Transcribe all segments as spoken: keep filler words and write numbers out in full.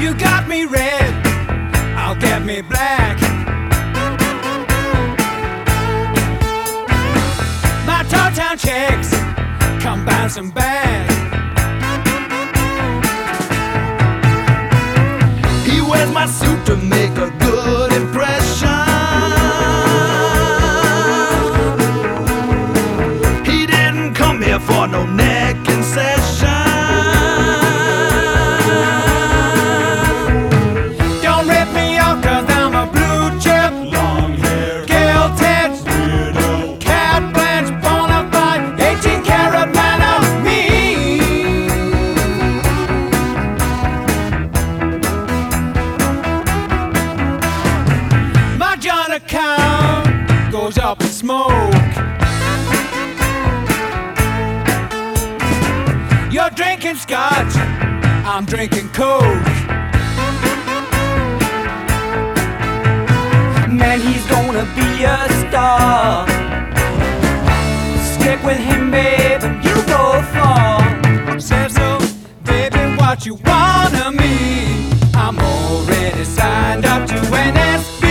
You got me red, I'll get me black. My Tartown chicks come bouncing back. He wears my suit to make a good impression. He didn't come here for no neck concession. Don't rip me off, cause I'm a blue chip, Long hair, gilded, widow, cat blanche, bona fide, eighteen karat man of me. My John account goes up in smoke. You're drinking scotch, I'm drinking coke. Man, he's gonna be a star. Stick with him, babe, and you go far. Said so, baby, what you want of me? I'm already signed up to N S B.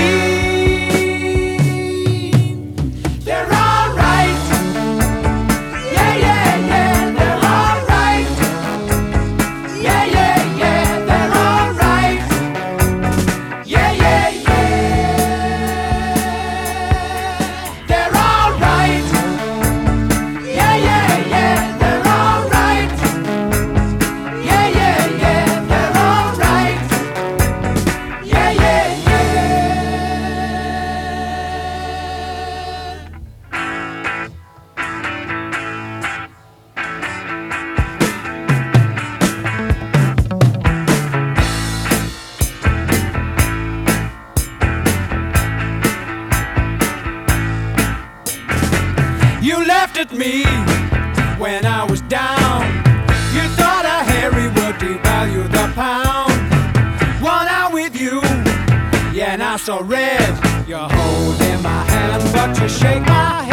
They're alright. Yeah, yeah, yeah, they're alright. Yeah, yeah, yeah, they're alright. Yeah, yeah, yeah. They're alright. Yeah, yeah, yeah, they're alright. Yeah, yeah, yeah, they're alright. Yeah, yeah, yeah. You laughed at me when I was down. You thought a Harry would devalue the pound. One out with you, yeah, and I saw red. You're holding my hand, but you shake my